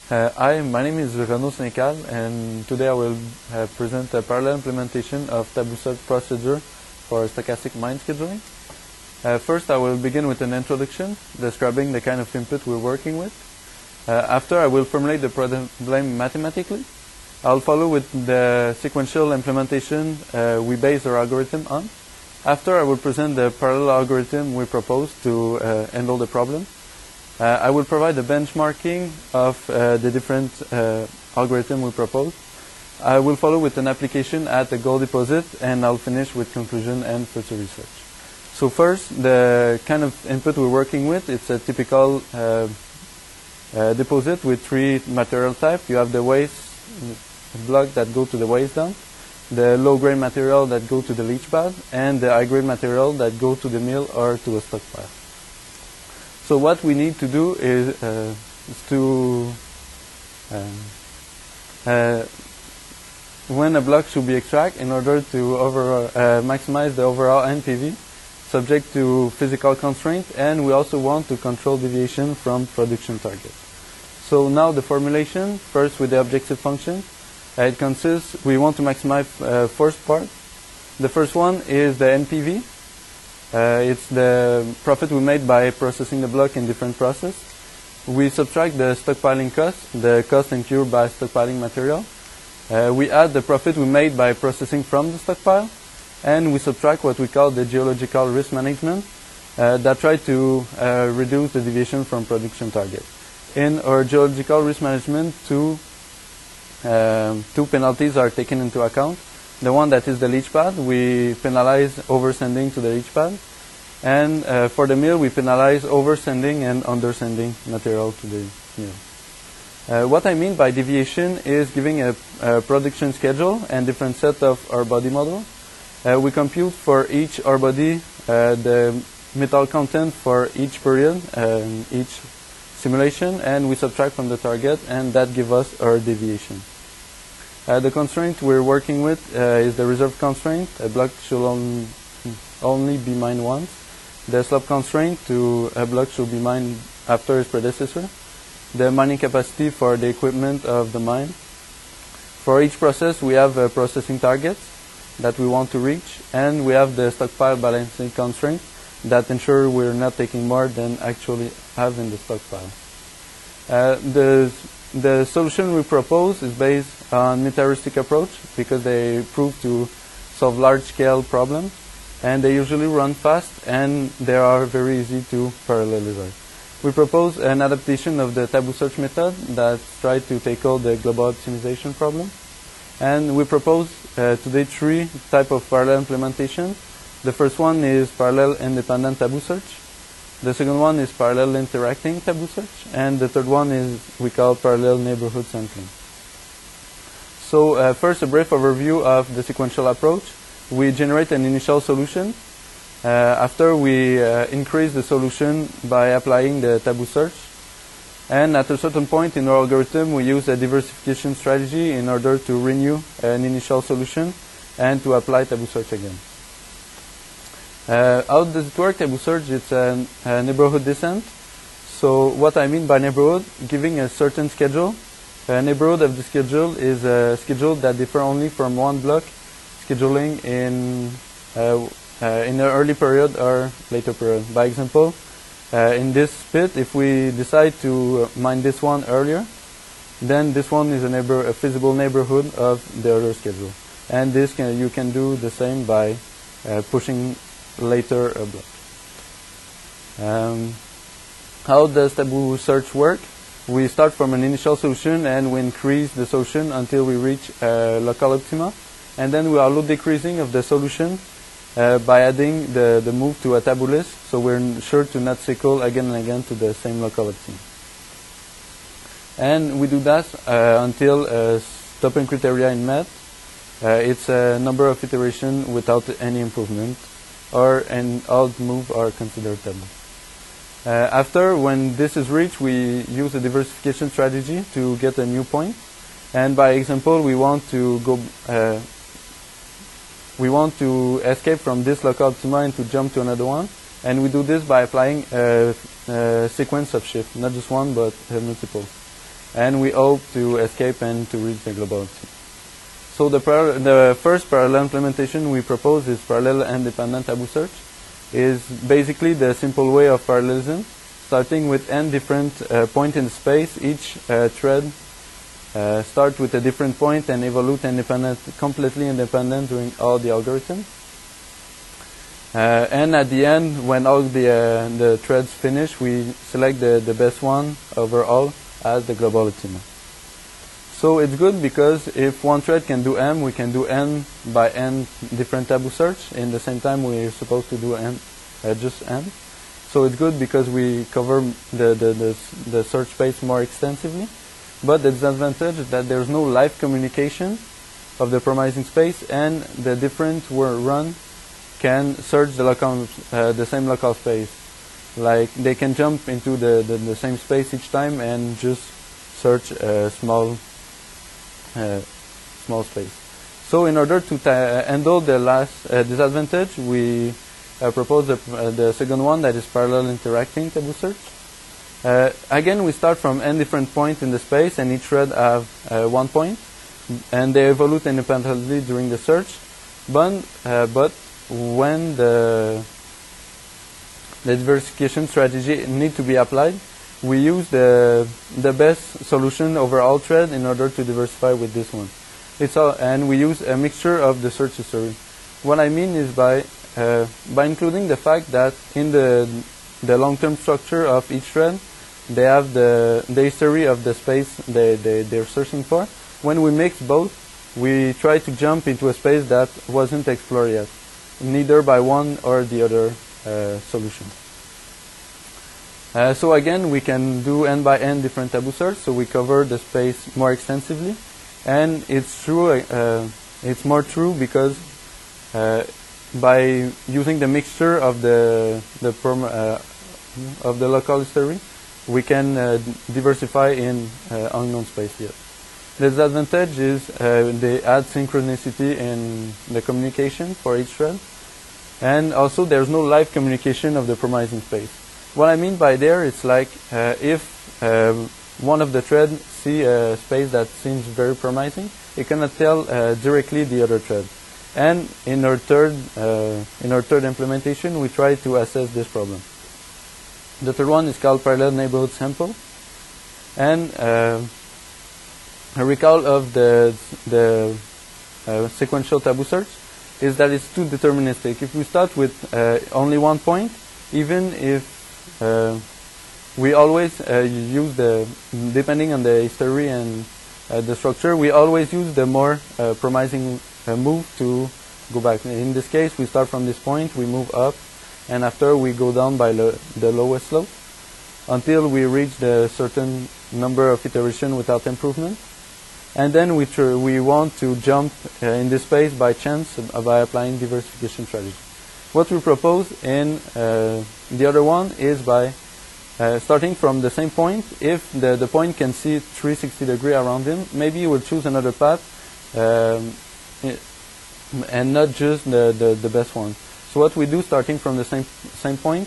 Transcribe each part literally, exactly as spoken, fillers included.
Uh, hi, my name is Renaud Sénécal, and today I will uh, present a parallel implementation of taboo search procedure for stochastic mind scheduling. Uh, first, I will begin with an introduction describing the kind of input we're working with. Uh, after, I will formulate the problem mathematically. I'll follow with the sequential implementation uh, we base our algorithm on. After, I will present the parallel algorithm we propose to uh, handle the problem. Uh, I will provide the benchmarking of uh, the different uh, algorithm we propose. I will follow with an application at the goal deposit, and I'll finish with conclusion and future research. So first, the kind of input we're working with, it's a typical uh, uh, deposit with three material types. You have the waste block that go to the waste dump, the low-grade material that go to the leach pad, and the high-grade material that go to the mill or to a stockpile. So what we need to do is, uh, is to, um, uh, when a block should be extracted in order to over, uh, maximize the overall N P V, subject to physical constraint, and we also want to control deviation from production target. So now the formulation, first with the objective function, uh, it consists, we want to maximize uh, first part. The first one is the N P V. Uh, it's the profit we made by processing the block in different process. We subtract the stockpiling cost, the cost incurred by stockpiling material. Uh, we add the profit we made by processing from the stockpile, and we subtract what we call the geological risk management uh, that try to uh, reduce the deviation from production target. In our geological risk management, two, uh, two penalties are taken into account. The one that is the leach pad, we penalize oversending to the leach pad. And uh, for the mill, we penalize oversending and undersending material to the mill. Uh, what I mean by deviation is giving a, a production schedule and different set of our body model. Uh, we compute for each our body uh, the metal content for each period, uh, each simulation, and we subtract from the target, and that gives us our deviation. Uh, the constraint we're working with uh, is the reserve constraint. A block should on, only be mined once. The slope constraint to a block should be mined after its predecessor. The mining capacity for the equipment of the mine. For each process, we have uh, processing targets that we want to reach, and we have the stockpile balancing constraint that ensure we're not taking more than actually have in the stockpile. Uh, the The solution we propose is based on meteoristic approach because they prove to solve large-scale problems, and they usually run fast, and they are very easy to parallelize. We propose an adaptation of the taboo search method that tries to tackle the global optimization problem, and we propose uh, today three types of parallel implementation. The first one is parallel independent taboo search. The second one is parallel interacting taboo search, and the third one is we call parallel neighborhood sampling. So uh, first, a brief overview of the sequential approach. We generate an initial solution. Uh, after, we uh, increase the solution by applying the taboo search. And at a certain point in our algorithm, we use a diversification strategy in order to renew an initial solution and to apply taboo search again. Uh, how does it work? Taboo search, it's a, a neighborhood descent. So what I mean by neighborhood, giving a certain schedule. A neighborhood of the schedule is a schedule that differs only from one block scheduling in uh, uh, in the early period or later period. By example, uh, in this pit, if we decide to mine this one earlier, then this one is a, neighbor, a feasible neighborhood of the other schedule. And this can, you can do the same by uh, pushing later a block. Um, how does taboo search work? We start from an initial solution and we increase the solution until we reach uh, local optima, and then we are low decreasing of the solution uh, by adding the, the move to a taboo list, so we're sure to not cycle again and again to the same local optima. And we do that uh, until uh, stopping criteria is met. Uh, it's a number of iterations without any improvement, or and all moves are considered taboo. Uh, after, when this is reached, we use a diversification strategy to get a new point. And by example, we want to go, uh, we want to escape from this local optima and to jump to another one. And we do this by applying a, a sequence of shifts, not just one, but uh, multiple. and we hope to escape and to reach the global optima. So the, par the first parallel implementation we propose is parallel independent taboo search. Is basically the simple way of parallelism, starting with n different uh, points in space. Each uh, thread uh, starts with a different point and evolve independent, completely independent during all the algorithm. Uh, and at the end, when all the uh, the threads finish, we select the the best one overall as the global optima. So it's good because if one thread can do m, we can do n by n different taboo search. In the same time, we're supposed to do n, uh, just n. So it's good because we cover the, the, the, the search space more extensively. But the disadvantage is that there's no live communication of the promising space, and the different run can search the, local, uh, the same local space. Like they can jump into the, the, the same space each time and just search a small Uh, small space. So in order to handle the last uh, disadvantage, we uh, propose the, uh, the second one, that is parallel interacting taboo search. Uh, again, we start from n different points in the space, and each thread have uh, one point, and they evolve independently during the search. But, uh, but when the, the diversification strategy need to be applied, we use the the best solution over all thread in order to diversify with this one. It's all, and we use a mixture of the search history. What I mean is by uh, by including the fact that in the the long-term structure of each thread, they have the the history of the space they, they they're searching for. When we mix both, we try to jump into a space that wasn't explored yet, neither by one or the other uh, solution. Uh, so again, we can do n by n different taboo search, so we cover the space more extensively. And it's true, uh, it's more true because uh, by using the mixture of the the perm uh, of the local history, we can uh, diversify in uh, unknown space yet. The disadvantage is uh, they add synchronicity in the communication for each thread, and also there's no live communication of the promising space. What I mean by there, it's like uh, if uh, one of the threads see a space that seems very promising, it cannot tell uh, directly the other thread. And in our third uh, in our third implementation, we try to assess this problem. The third one is called parallel neighborhood sample, and uh, a recall of the the uh, sequential taboo search is that it's too deterministic. If we start with uh, only one point, even if Uh, we always uh, use the, depending on the history and uh, the structure, we always use the more uh, promising uh, move to go back. In this case, we start from this point, we move up, and after we go down by lo the lowest slope until we reach the certain number of iteration without improvement. And then we, tr we want to jump uh, in this space by chance uh, by applying diversification strategy. What we propose in uh, the other one is by uh, starting from the same point. If the, the point can see three hundred sixty degree around him, maybe we'll choose another path um, and not just the, the, the best one. So what we do, starting from the same, same point,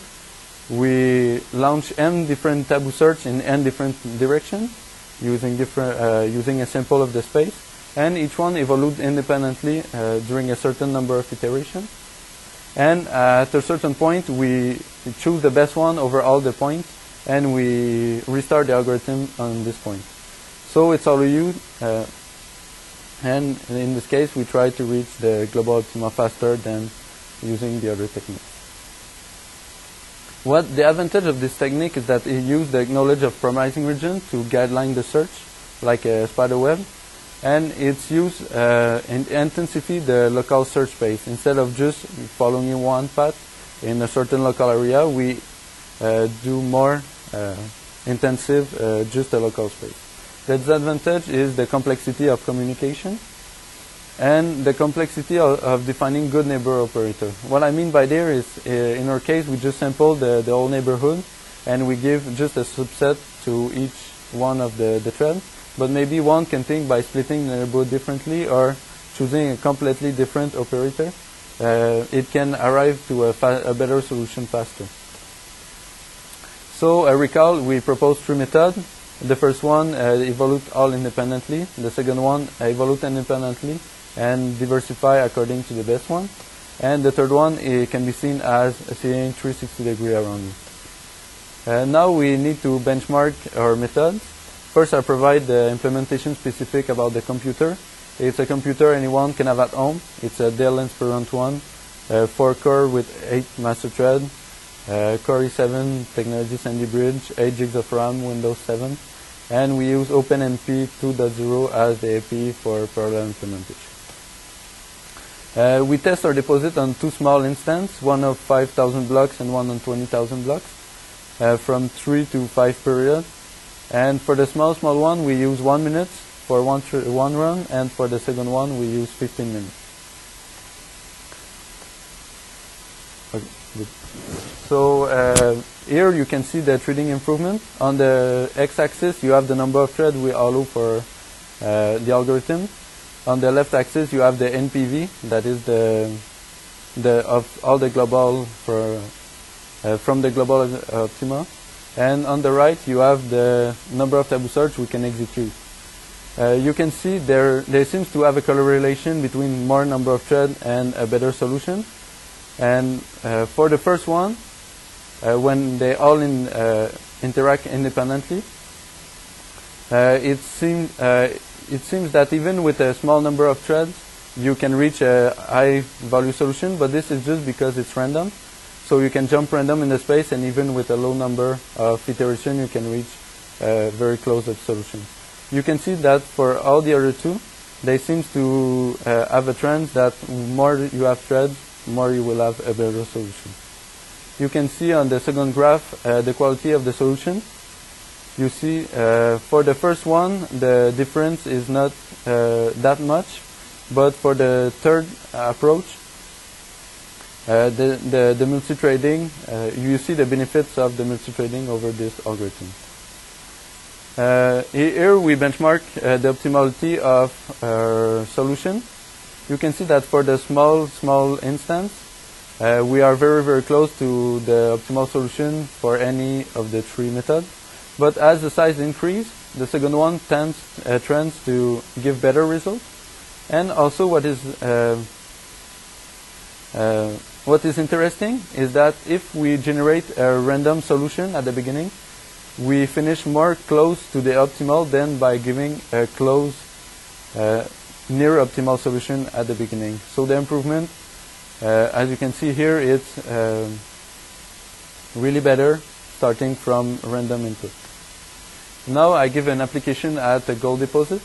we launch n different taboo search in n different directions using, different, uh, using a sample of the space, and each one evolves independently uh, during a certain number of iterations. And uh, at a certain point, we choose the best one over all the points, and we restart the algorithm on this point. So it's all you, uh, and in this case, we try to reach the global optima faster than using the other techniques. What the advantage of this technique is that it uses the knowledge of promising region to guideline the search, like a spider web. And it's used uh, in intensify the local search space. Instead of just following one path in a certain local area, we uh, do more uh, intensive uh, just a local space. The disadvantage is the complexity of communication and the complexity of, of defining good neighbor operator. What I mean by there is, uh, in our case, we just sample the, the whole neighborhood, and we give just a subset to each one of the, the threads. But maybe one can think by splitting the neighborhood differently or choosing a completely different operator. Uh, it can arrive to a, fa a better solution faster. So, I recall we proposed three methods. The first one uh, evolve all independently. The second one uh, evolve independently and diversify according to the best one. And the third one it can be seen as seeing three hundred sixty degree around you. Uh, now we need to benchmark our methods. First, I provide the implementation specific about the computer. It's a computer anyone can have at home. It's a Dell Inspiron one, uh, four core with eight master thread, uh, Core i seven technology Sandy Bridge, eight gigs of RAM, Windows seven, and we use OpenMP two point zero as the A P I for parallel implementation. Uh, we test our deposit on two small instances, one of five thousand blocks and one on twenty thousand blocks, uh, from three to five period. And for the small, small one, we use one minute for one, one run, and for the second one, we use fifteen minutes. Okay, good. So uh, here you can see the threading improvement. On the x-axis, you have the number of threads we allow for uh, the algorithm. On the left axis, you have the N P V, that is the the of all the global for uh, from the global optima. And on the right, you have the number of taboo search we can execute. Uh, you can see there there seems to have a correlation between more number of threads and a better solution. And uh, for the first one, uh, when they all in, uh, interact independently, uh, it seems uh, it seems that even with a small number of threads, you can reach a high value solution. But this is just because it's random. So you can jump random in the space, and even with a low number of iteration, you can reach a very close solution. You can see that for all the other two, they seem to uh, have a trend that more you have threads, more you will have a better solution. You can see on the second graph uh, the quality of the solution. You see uh, for the first one, the difference is not uh, that much, but for the third approach, Uh, the, the, the multi-threading, uh, you see the benefits of the multi-threading over this algorithm. Uh, here we benchmark uh, the optimality of our solution. You can see that for the small, small instance, uh, we are very, very close to the optimal solution for any of the three methods. But as the size increases, the second one tends, uh, trends to give better results. And also what is uh, uh, What is interesting is that if we generate a random solution at the beginning, we finish more close to the optimal than by giving a close, uh, near optimal solution at the beginning. So the improvement, uh, as you can see here, it's uh, really better starting from random input. Now I give an application at a gold deposit.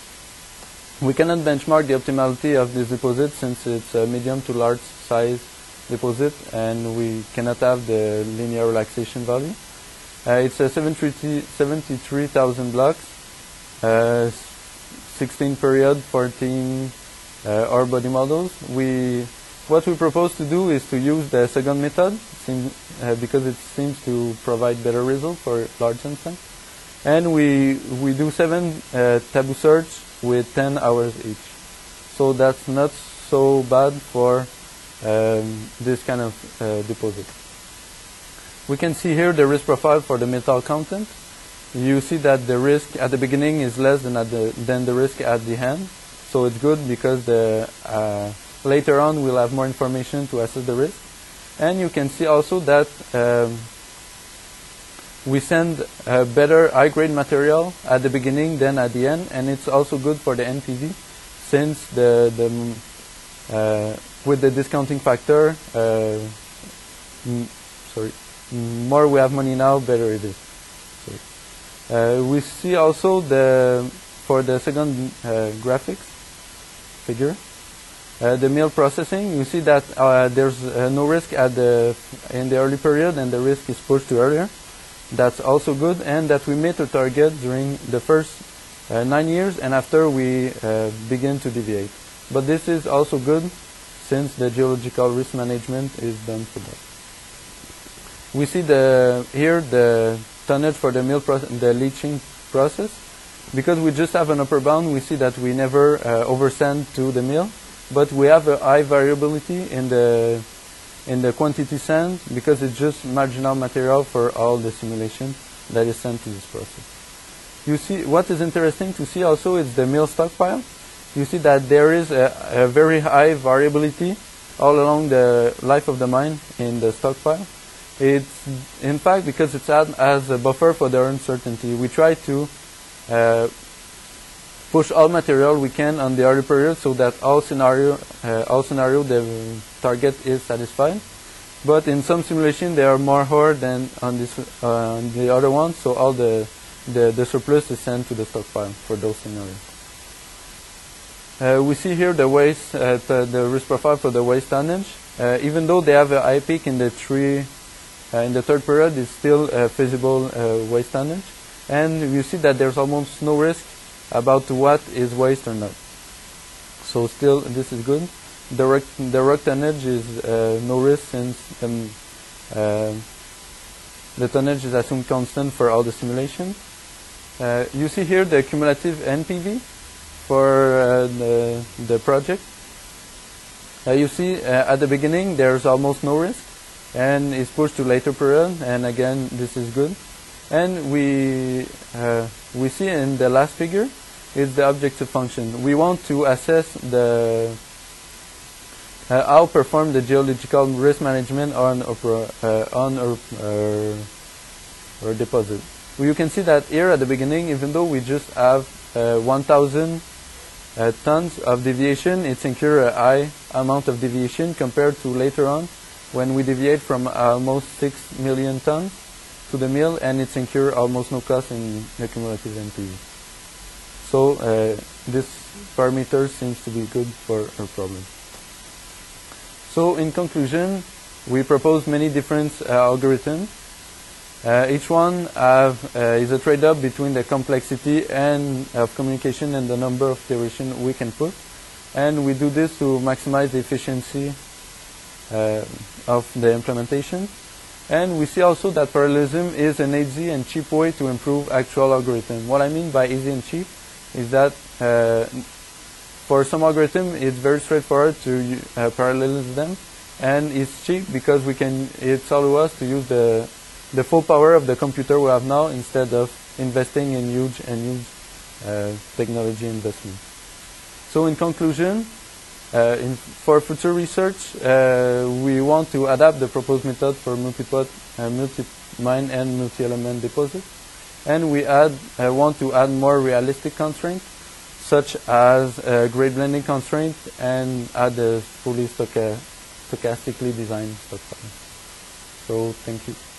We cannot benchmark the optimality of this deposit since it's a medium to large size deposit, and we cannot have the linear relaxation value. Uh, it's a seventy-three thousand blocks, uh, sixteen period, fourteen uh, R body models. We, what we propose to do is to use the second method seem, uh, because it seems to provide better results for large instance. And we we do seven uh, taboo search with ten hours each. So that's not so bad for Um, this kind of uh, deposit. We can see here the risk profile for the metal content. You see that the risk at the beginning is less than at the than the risk at the end. So it's good because the uh, later on we'll have more information to assess the risk. And you can see also that um, we send a better high-grade material at the beginning than at the end, and it's also good for the N P V since the the uh, with the discounting factor, uh, m sorry, more we have money now, better it is. Uh, we see also the for the second uh, graphics figure, uh, the meal processing. You see that uh, there's uh, no risk at the in the early period, and the risk is pushed to earlier. That's also good, and that we meet a target during the first uh, nine years, and after we uh, begin to deviate. But this is also good, since the geological risk management is done for that. We see the here the tonnage for the mill process, the leaching process. Because we just have an upper bound, we see that we never uh, oversend to the mill, but we have a high variability in the in the quantity sent because it's just marginal material for all the simulation that is sent to this process. you see what is interesting to see also is the mill stockpile. You see that there is a, a very high variability all along the life of the mine in the stockpile. It's in fact because it's ad, as a buffer for the uncertainty. We try to uh, push all material we can on the early period so that all scenario, uh, all scenario the target is satisfied. But in some simulation there are more ore than on this uh, on the other one, so all the, the the surplus is sent to the stockpile for those scenarios. Uh, we see here the waste, uh, the, the risk profile for the waste tonnage. Uh, even though they have a high peak in the three, uh, in the third period, it's still a feasible uh, waste tonnage, and you see that there's almost no risk about what is waste or not. So still, this is good. The rock, the rock tonnage is uh, no risk since um, uh, the tonnage is assumed constant for all the simulations. Uh, you see here the cumulative N P V for uh, the, the project. Uh, you see uh, at the beginning there's almost no risk, and it's pushed to later period, and again this is good. And we uh, we see in the last figure is the objective function. We want to assess the uh, how perform the geological risk management on uh, on or, uh, or deposit. Well, you can see that here at the beginning, even though we just have uh, one thousand uh, tons of deviation, it's incur a high amount of deviation compared to later on when we deviate from almost six million tons to the mill, and it's incur almost no cost in the cumulative N P V. So uh, this parameter seems to be good for our problem. So in conclusion, we propose many different uh, algorithms. Uh, each one have, uh, is a trade-off between the complexity and of communication and the number of iterations we can put, and we do this to maximize the efficiency uh, of the implementation. And we see also that parallelism is an easy and cheap way to improve actual algorithm. What I mean by easy and cheap is that uh, for some algorithm it's very straightforward to uh, parallelize them, and it's cheap because we can it's allow us to use the the full power of the computer we have now instead of investing in huge and huge uh, technology investment. So in conclusion, uh, in, for future research, uh, we want to adapt the proposed method for multi-pot, uh, multi-mine and multi-element deposits, and we add uh, want to add more realistic constraints, such as uh, grade blending constraint, and add a fully stocha stochastically designed stockpile. So thank you.